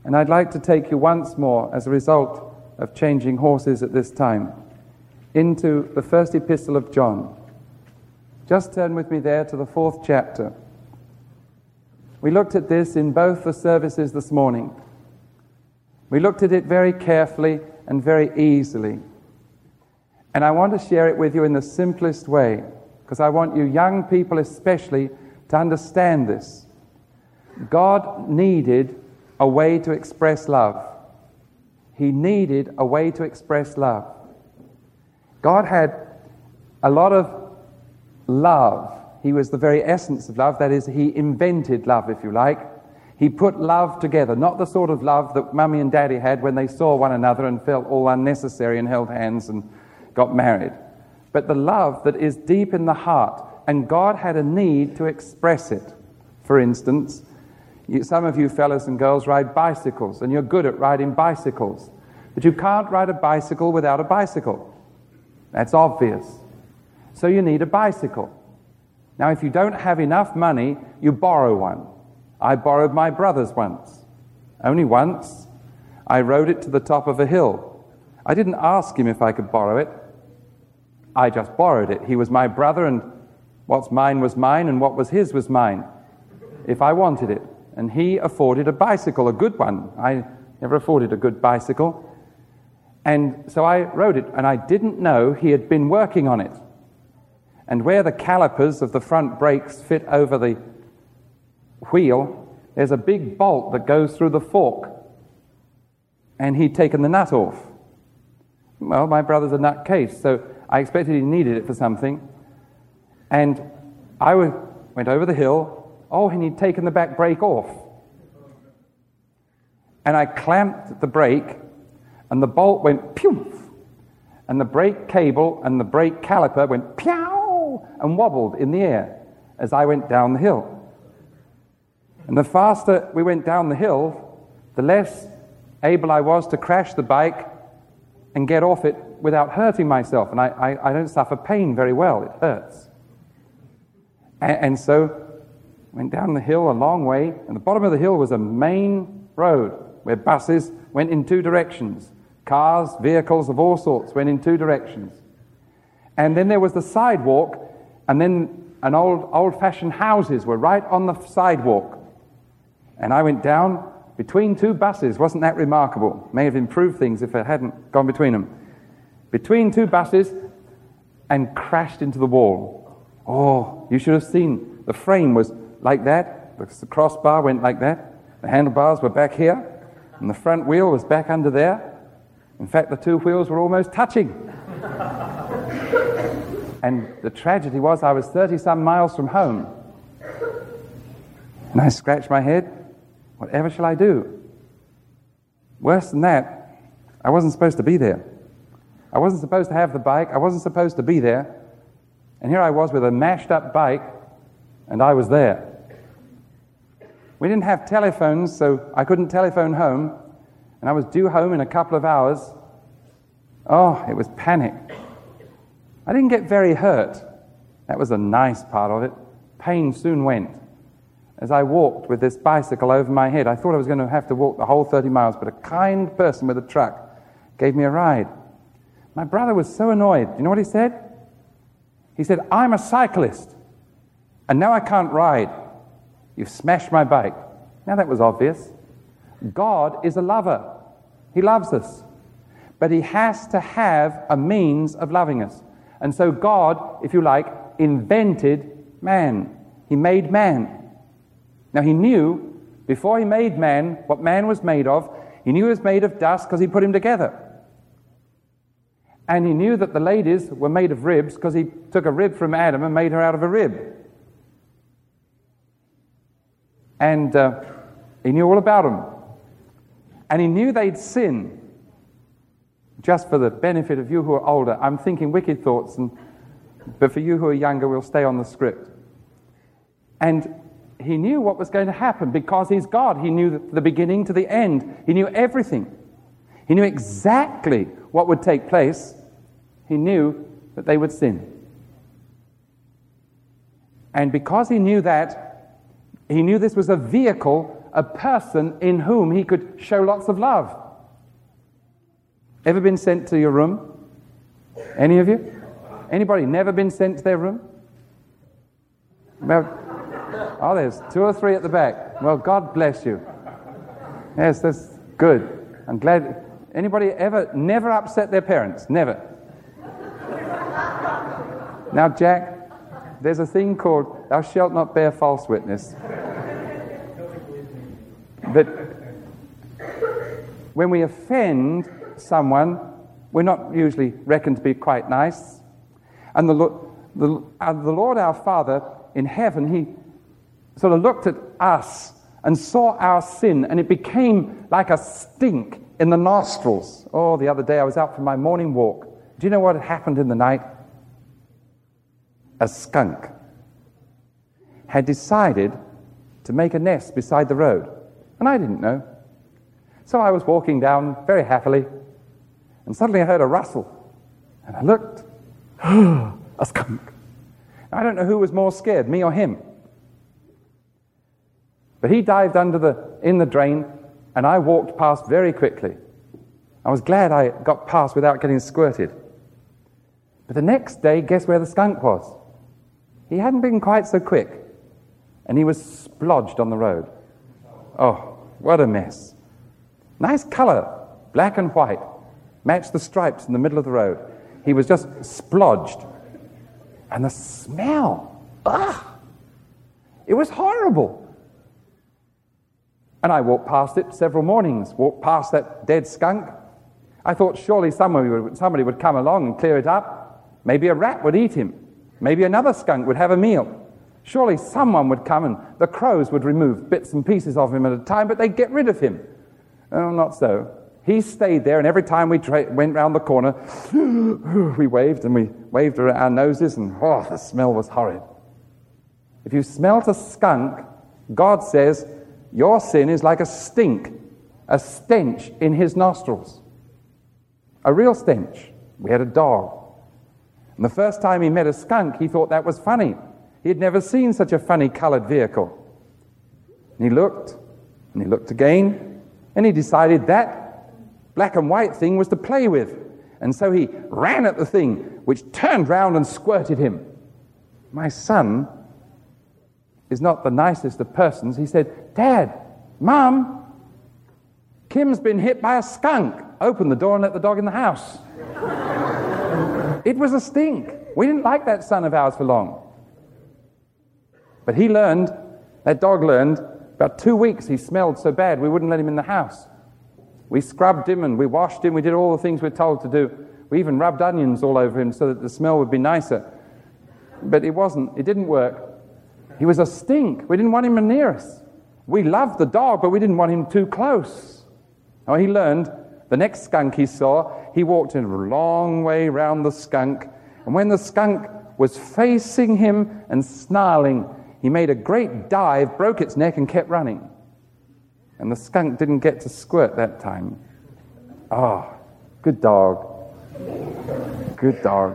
And I'd like to take you once more, as a result of changing horses at this time, into the first epistle of John. Just turn with me there to the 4th chapter. We looked at this in both the services this morning. We looked at it very carefully and very easily. And I want to share it with you in the simplest way, because I want you young people especially to understand this. God needed a way to express love. He needed a way to express love. God had a lot of love. He was the very essence of love. That is, he invented love, if you like. He put love together, not the sort of love that Mummy and Daddy had when they saw one another and felt all unnecessary and held hands and got married, but the love that is deep in the heart. And God had a need to express it. For instance, some of you fellas and girls ride bicycles, and you're good at riding bicycles, but you can't ride a bicycle without a bicycle. That's obvious. So you need a bicycle. Now, if you don't have enough money, you borrow one. I borrowed my brother's once. Only once. I rode it to the top of a hill. I didn't ask him if I could borrow it. I just borrowed it. He was my brother, and what's mine was mine, and what was his was mine, if I wanted it. And he afforded a bicycle, a good one. I never afforded a good bicycle. And so I rode it, and I didn't know he had been working on it. And where the calipers of the front brakes fit over the wheel, there's a big bolt that goes through the fork. And he'd taken the nut off. Well, my brother's a nutcase, so I expected he needed it for something. And I went over the hill. Oh, and he'd taken the back brake off. And I clamped the brake, and the bolt went poof, and the brake cable and the brake caliper went pew and wobbled in the air as I went down the hill. And the faster we went down the hill, the less able I was to crash the bike and get off it without hurting myself. And I don't suffer pain very well. It hurts. And so went down the hill a long way, and the bottom of the hill was a main road where buses went in 2 directions. Cars, vehicles of all sorts went in 2 directions. And then there was the sidewalk, and then an old-fashioned houses were right on the sidewalk. And I went down between 2 buses. Wasn't that remarkable? May have improved things if I hadn't gone between them. Between 2 buses, and crashed into the wall. Oh, you should have seen. The frame was like that. The crossbar went like that. The handlebars were back here, and the front wheel was back under there. In fact, the 2 wheels were almost touching. And the tragedy was I was 30-some miles from home. And I scratched my head. Whatever shall I do? Worse than that, I wasn't supposed to be there. I wasn't supposed to have the bike. I wasn't supposed to be there. And here I was with a mashed-up bike, and I was there. We didn't have telephones, so I couldn't telephone home. And I was due home in a couple of hours. Oh, it was panic. I didn't get very hurt. That was the nice part of it. Pain soon went. As I walked with this bicycle over my head, I thought I was going to have to walk the whole 30 miles, but a kind person with a truck gave me a ride. My brother was so annoyed. You know what he said? He said, "I'm a cyclist, and now I can't ride. You've smashed my bike." Now that was obvious. God is a lover. He loves us. But he has to have a means of loving us. And so God, if you like, invented man. He made man. Now he knew, before he made man, what man was made of. He knew he was made of dust because he put him together. And he knew that the ladies were made of ribs because he took a rib from Adam and made her out of a rib. And he knew all about them. And he knew they'd sin. Just for the benefit of you who are older, I'm thinking wicked thoughts, but for you who are younger, we'll stay on the script. And he knew what was going to happen because he's God. He knew the beginning to the end. He knew everything. He knew exactly what would take place. He knew that they would sin. And because he knew that, he knew this was a vehicle a person in whom he could show lots of love. Ever been sent to your room? Any of you? Anybody never been sent to their room? Well, oh, there's 2 or 3 at the back. Well, God bless you. Yes, that's good. I'm glad. Anybody ever never upset their parents? Never. Now, Jack, there's a thing called thou shalt not bear false witness. But when we offend someone, we're not usually reckoned to be quite nice. And the Lord our Father in heaven, he sort of looked at us and saw our sin, and it became like a stink in the nostrils. Oh, the other day I was out for my morning walk. Do you know what had happened in the night? A skunk had decided to make a nest beside the road, and I didn't know. So I was walking down very happily, and suddenly I heard a rustle, and I looked. A skunk. I don't know who was more scared, me or him. But he dived in the drain, and I walked past very quickly. I was glad I got past without getting squirted. But the next day, guess where the skunk was? He hadn't been quite so quick, and he was splodged on the road. Oh, what a mess. Nice color, black and white, matched the stripes in the middle of the road. He was just splodged. And the smell, it was horrible. And I walked past it several mornings, walked past that dead skunk. I thought surely somebody would come along and clear it up. Maybe a rat would eat him. Maybe another skunk would have a meal. Surely someone would come and the crows would remove bits and pieces of him at a time, but they'd get rid of him. Oh, not so. He stayed there, and every time we went round the corner, we waved, and we waved our noses, and the smell was horrid. If you smelt a skunk, God says, your sin is like a stink, a stench in his nostrils. A real stench. We had a dog. And the first time he met a skunk, he thought that was funny. He had never seen such a funny colored vehicle. And he looked again, and he decided that black and white thing was to play with. And so he ran at the thing, which turned round and squirted him. My son is not the nicest of persons. He said, Dad, Mom, Kim's been hit by a skunk. Open the door and let the dog in the house. It was a stink. We didn't like that son of ours for long. But that dog learned, about 2 weeks he smelled so bad we wouldn't let him in the house. We scrubbed him and we washed him. We did all the things we're told to do. We even rubbed onions all over him so that the smell would be nicer. But it didn't work. He was a stink. We didn't want him near us. We loved the dog, but we didn't want him too close. Oh, he learned, the next skunk he saw, he walked a long way round the skunk, and when the skunk was facing him and snarling, he made a great dive, broke its neck, and kept running. And the skunk didn't get to squirt that time. Good dog. Good dog.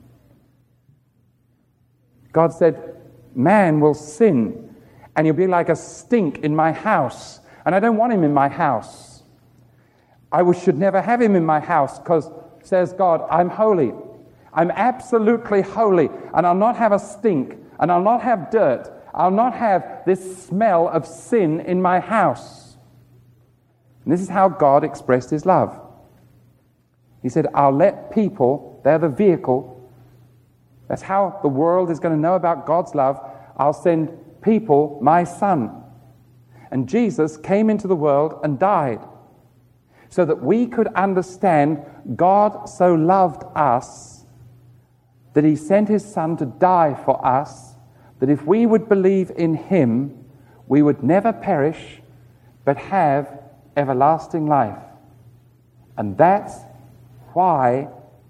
God said, man will sin, and he'll be like a stink in my house. And I don't want him in my house. I should never have him in my house because, says God, I'm holy. I'm absolutely holy, and I'll not have a stink, and I'll not have dirt. I'll not have this smell of sin in my house. And this is how God expressed his love. He said, I'll let people, they're the vehicle. That's how the world is going to know about God's love. I'll send people, my son. And Jesus came into the world and died so that we could understand God so loved us that he sent his son to die for us, that if we would believe in him, we would never perish, but have everlasting life. And that's why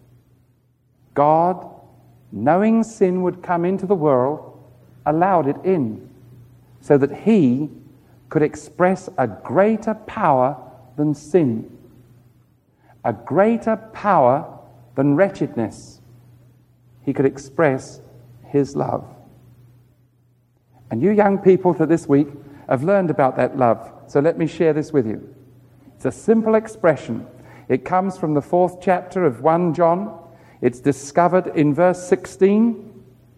God, knowing sin would come into the world, allowed it in, so that he could express a greater power than sin, a greater power than wretchedness. He could express his love. And you young people that this week have learned about that love. so let me share this with you. It's a simple expression. It comes from the 4th chapter of 1 John. It's discovered in verse 16.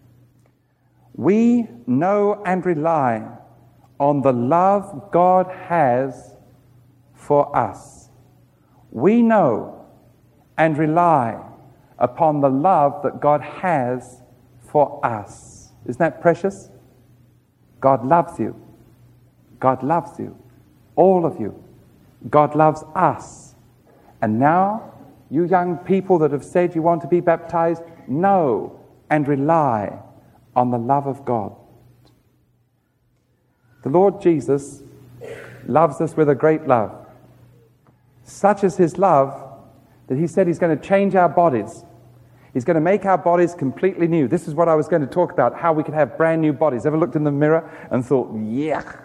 We know and rely on the love God has for us. We know and rely upon the love that God has for us. Isn't that precious? God loves you. God loves you. All of you. God loves us. And now, you young people that have said you want to be baptized, know and rely on the love of God. The Lord Jesus loves us with a great love. Such is his love that he said he's going to change our bodies. He's going to make our bodies completely new. This is what I was going to talk about, how we could have brand new bodies. Ever looked in the mirror and thought, yuck.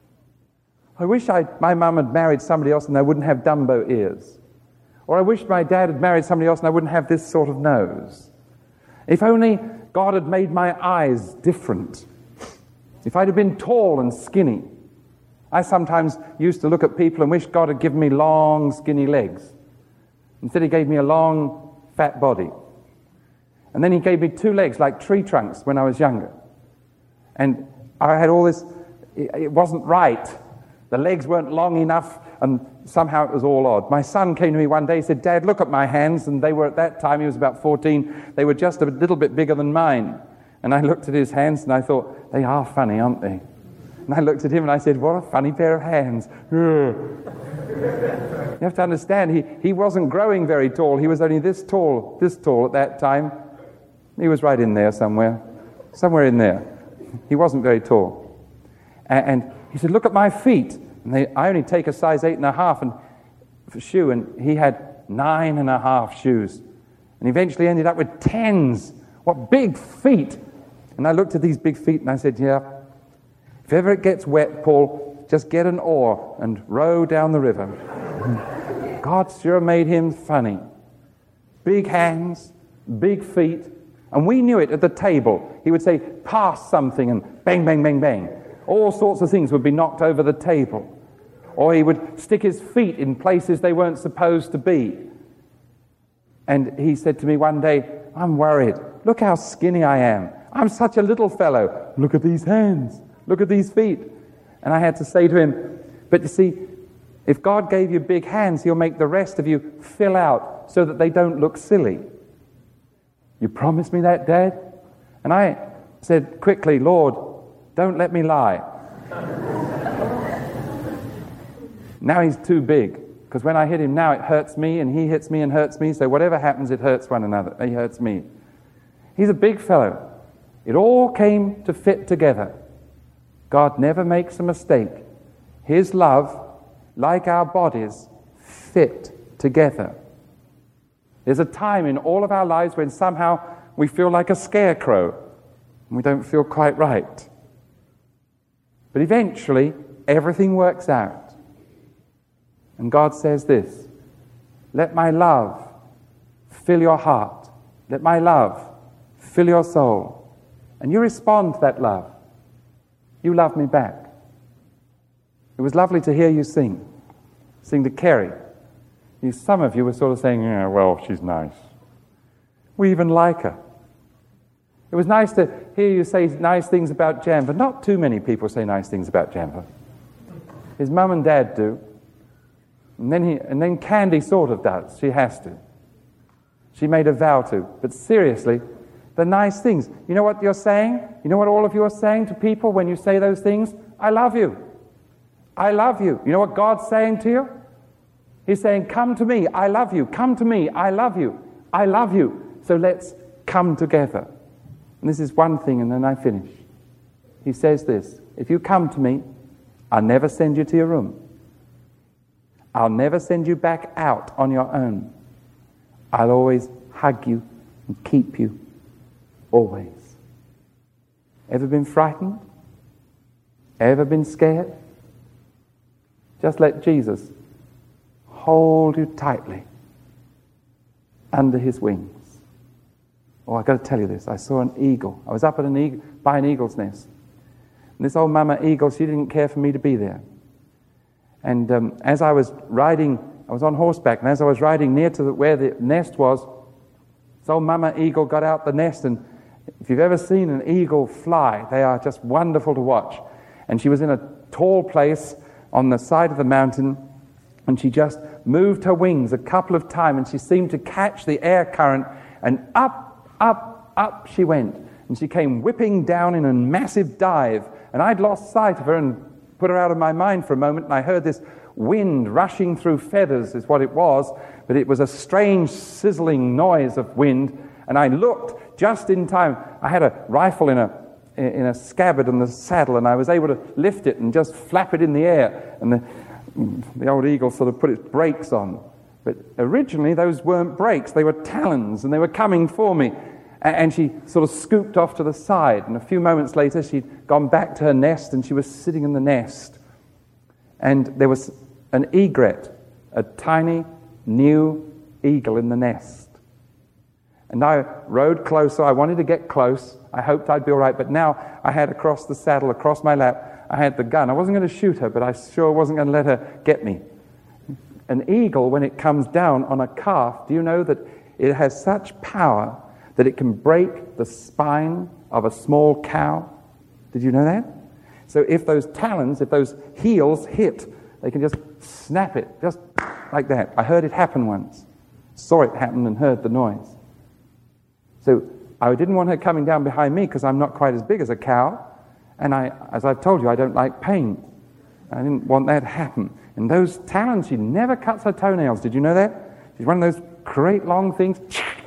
I wish my mum had married somebody else and I wouldn't have Dumbo ears. Or I wish my dad had married somebody else and I wouldn't have this sort of nose. If only God had made my eyes different. If I'd have been tall and skinny. I sometimes used to look at people and wish God had given me long, skinny legs. Instead he gave me a long, fat body. And then he gave me 2 legs like tree trunks when I was younger. And I had all this, it wasn't right. The legs weren't long enough, and somehow it was all odd. My son came to me one day and said, Dad, look at my hands. And they were, at that time, he was about 14, they were just a little bit bigger than mine. And I looked at his hands and I thought, they are funny, aren't they? And I looked at him and I said, what a funny pair of hands. You have to understand, he wasn't growing very tall. He was only this tall at that time. He was right in there somewhere in there. He wasn't very tall. And he said, look at my feet. And I only take a size 8.5 for shoe, and he had 9.5 shoes. And eventually ended up with 10s. What big feet. And I looked at these big feet and I said, yeah, if ever it gets wet, Paul, just get an oar and row down the river. God sure made him funny. Big hands, big feet. And we knew it at the table. He would say, pass something, and bang, bang, bang, bang. All sorts of things would be knocked over the table. Or he would stick his feet in places they weren't supposed to be. And he said to me one day, I'm worried. Look how skinny I am. I'm such a little fellow. Look at these hands. Look at these feet. And I had to say to him, but you see, if God gave you big hands, he'll make the rest of you fill out so that they don't look silly. You promised me that, Dad? And I said quickly, Lord, don't let me lie. Now he's too big, because when I hit him now, it hurts me, and he hits me and hurts me, so whatever happens, it hurts one another. He hurts me. He's a big fellow. It all came to fit together. God never makes a mistake. His love, like our bodies, fit together. There's a time in all of our lives when somehow we feel like a scarecrow, and we don't feel quite right. But eventually, everything works out. And God says this, let my love fill your heart. Let my love fill your soul. And you respond to that love. You love me back. It was lovely to hear you sing to Kerry. Some of you were sort of saying, yeah, well, she's nice. We even like her. It was nice to hear you say nice things about Janva. Not too many people say nice things about Janva. His mum and dad do. And then Candy sort of does. She has to. She made a vow to. But seriously, the nice things. You know what you're saying? You know what all of you are saying to people when you say those things? I love you. I love you. You know what God's saying to you? He's saying, come to me, I love you. Come to me, I love you. I love you. So let's come together. And this is one thing, and then I finish. He says this, if you come to me, I'll never send you to your room. I'll never send you back out on your own. I'll always hug you and keep you. Always. Ever been frightened? Ever been scared? Just let Jesus hold you tightly under his wings. Oh, I've got to tell you this. I saw an eagle. I was up at by an eagle's nest. And this old mama eagle, she didn't care for me to be there. And as I was riding, I was on horseback, and as I was riding near to where the nest was, this old mama eagle got out the nest, and if you've ever seen an eagle fly, they are just wonderful to watch. And she was in a tall place on the side of the mountain, and she just moved her wings a couple of times, and she seemed to catch the air current, and up, up, up she went. And she came whipping down in a massive dive, and I'd lost sight of her and put her out of my mind for a moment, and I heard this wind rushing through feathers is what it was, but it was a strange sizzling noise of wind, and I looked just in time. I had a rifle in a scabbard in the saddle, and I was able to lift it and just flap it in the air, and the old eagle sort of put its brakes on. But originally those weren't brakes, they were talons, and they were coming for me. And she sort of scooped off to the side, and a few moments later she'd gone back to her nest, and she was sitting in the nest. And there was an egret, a tiny new eagle in the nest. And I rode closer. I wanted to get close. I hoped I'd be all right, but now I had across the saddle, across my lap, I had the gun. I wasn't going to shoot her, but I sure wasn't going to let her get me. An eagle, when it comes down on a calf, do you know that it has such power that it can break the spine of a small cow? Did you know that? So if those talons, if those heels hit, they can just snap it, just like that. I heard it happen once. Saw it happen and heard the noise. So I didn't want her coming down behind me because I'm not quite as big as a cow. And as I've told you, I don't like pain. I didn't want that to happen. And those talons, she never cuts her toenails. Did you know that? She's one of those great long things.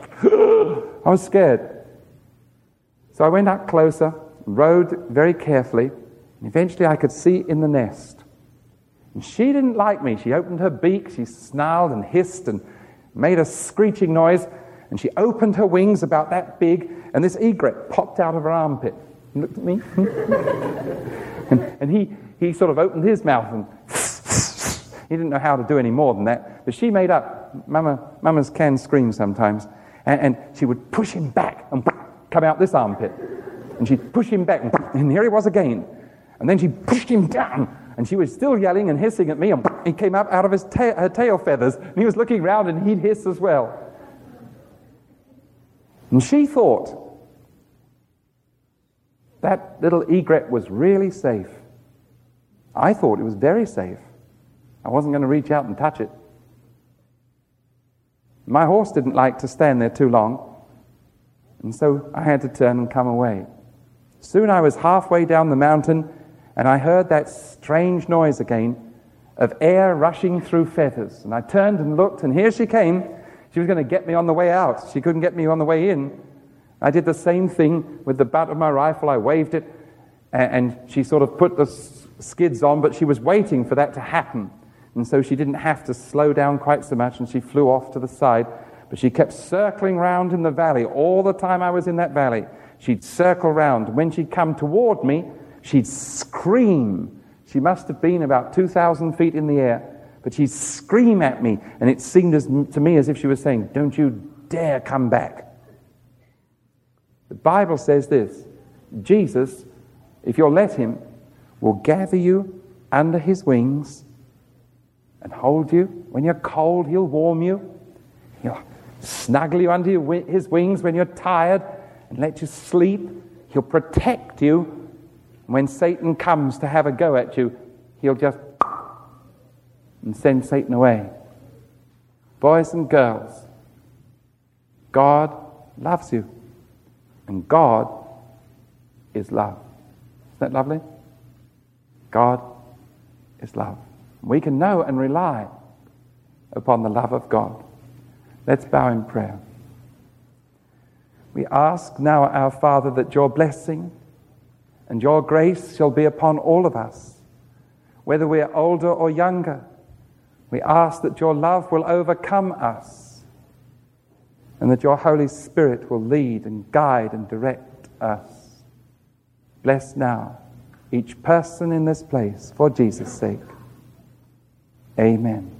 I was scared. So I went up closer, rode very carefully, and eventually I could see in the nest. And she didn't like me. She opened her beak, she snarled and hissed and made a screeching noise, and she opened her wings about that big, and this egret popped out of her armpit and looked at me. and he sort of opened his mouth, and he didn't know how to do any more than that. But she made up. Mamas can scream sometimes. And she would push him back and come out this armpit. And she'd push him back, and here he was again. And then she pushed him down, and she was still yelling and hissing at me, and he came up out of her tail feathers, and he was looking round, and he'd hiss as well. And she thought that little egret was really safe. I thought it was very safe. I wasn't going to reach out and touch it. My horse didn't like to stand there too long, and so I had to turn and come away. Soon I was halfway down the mountain, and I heard that strange noise again of air rushing through feathers. And I turned and looked, and here she came. She was going to get me on the way out. She couldn't get me on the way in. I did the same thing with the butt of my rifle. I waved it, and she sort of put the skids on, but she was waiting for that to happen. And so she didn't have to slow down quite so much, and she flew off to the side. But she kept circling round in the valley. All the time I was in that valley, she'd circle round. When she'd come toward me, she'd scream. She must have been about 2,000 feet in the air. But she'd scream at me, and it seemed to me as if she was saying, "Don't you dare come back." The Bible says this: Jesus, if you'll let him, will gather you under his wings and hold you. When you're cold, he'll warm you. He'll snuggle you under his wings when you're tired and let you sleep. He'll protect you. When Satan comes to have a go at you, he'll just and send Satan away. Boys and girls, God loves you, and God is love. Isn't that lovely? God is love. We can know and rely upon the love of God. Let's bow in prayer. We ask now, our Father, that your blessing and your grace shall be upon all of us, whether we are older or younger. We ask that your love will overcome us, and that your Holy Spirit will lead and guide and direct us. Bless now each person in this place for Jesus' sake. Amen.